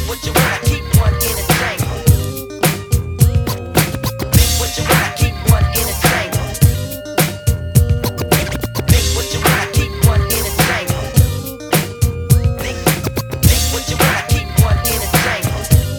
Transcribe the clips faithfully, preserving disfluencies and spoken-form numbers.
what you want, I keep one entertained. Think what you want, I keep one entertained. Think what you want, I keep one entertained. Think, think what you want, I keep one entertained.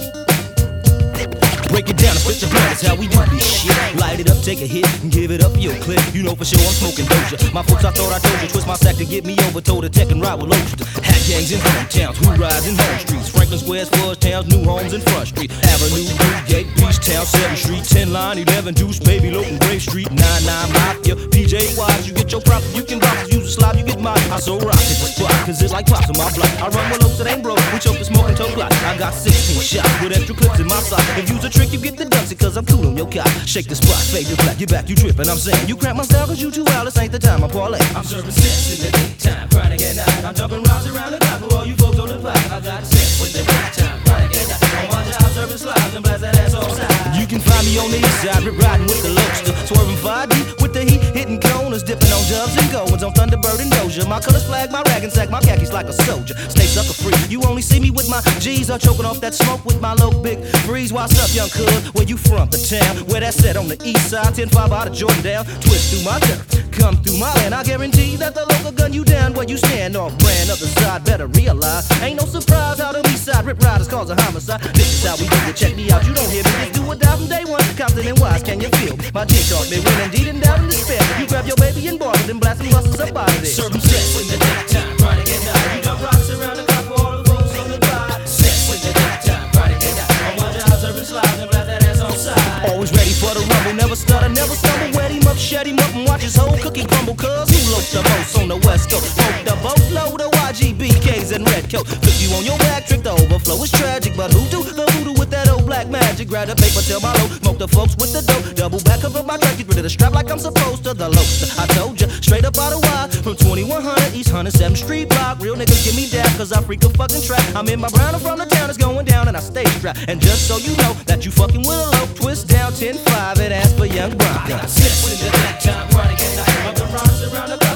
Break it down and split the blood, that's how we do this shit. Light it up, take a hit, and give it up for your clip. You know for sure I'm smoking Doja. My folks, I thought I told you, twist my sack to get me over. Told her tech and ride with Loaster. Hat gangs in hometowns, who rides in home streets. Franklin Squares, Fudge Towns, new homes in Front Street. Avenue, Gate, Beach Town, seventh Street, ten line, eleven Deuce, Baby Lope, and Grave Street, nine nine Mafia, P J Wise. You get your profit, you can box, use a slob, you get mine. I so rock it, the spot, cause it's like pops on my block. I run with loads that ain't broke, we choke the smoke until block. I got sixteen shots with extra clips in my sock. If you's a trick, you get the dusty, cause I'm cool on your cock. Shake the spot, fade the black, get back, you trippin', I'm saying. You cramp my style cause you too wild, this ain't the time I parlay. I'm serving sex in the daytime, Friday at night. I'm jumping rounds around the clock for all you folks on the block. I got sex in the daytime, Friday at night. On my job, serving slides and blast that ass all side. You can find me on the east side, rip riding with the Loaster. Swerving five deep with the heat, hitting corners, dipping on dubs and goins on Thunderbird and Doja. My colors flag, my rag and sack, my khakis like a soldier. Stay sucker free, you only see me with my G's. I'm choking off that smoke with my low big freeze. What's up, young cuz? Where you from? The town where that's set on the east side. ten five out of Jordan down, twist through my turf, come through my land. I guarantee that the local gun you down where you stand. Off brand, other side, better realize. Ain't no surprise how the east side rip riders cause a homicide. This is how we do it, check me out, you don't hear me. Just do or die from day one, Compton and Wise, can you feel me? My dick talk me when indeed and doubt and despair. You grab your baby and bar it and blast and busters up out of there. Serving sex in the daytime, Friday at night. You jump rocks around the clock for all the folks on the block. Sex in the daytime, Friday at night. On my job, serving slides and blast that ass on side. Always ready for the rumble, never stutter, never stumble. Wet him up, shut him up, and watch his whole cookie crumble. Cuz who loafs the most on the west coast? Smoke the boat, load the Y G B Ks and red coat. Flip you on your back, trick the overflow is tragic. But who do the voodoo with that old black magic? Grab the paper, tell my low, smoke the folks with the dope. Double back cover my track, get rid of the strap like I'm supposed to. The Loaster, I told ya, straight up out of wide. From twenty-one hundred East one oh seventh Street block. Real niggas give me that, cause I freak a fucking track. I'm in my brown, I'm from the town, it's going down, and I stay strapped. And just so you know that you fucking with a low, twist down ten five and ask for Young Bronco. I got sex in the daytime, Friday at night. Jumping rounds around the clock.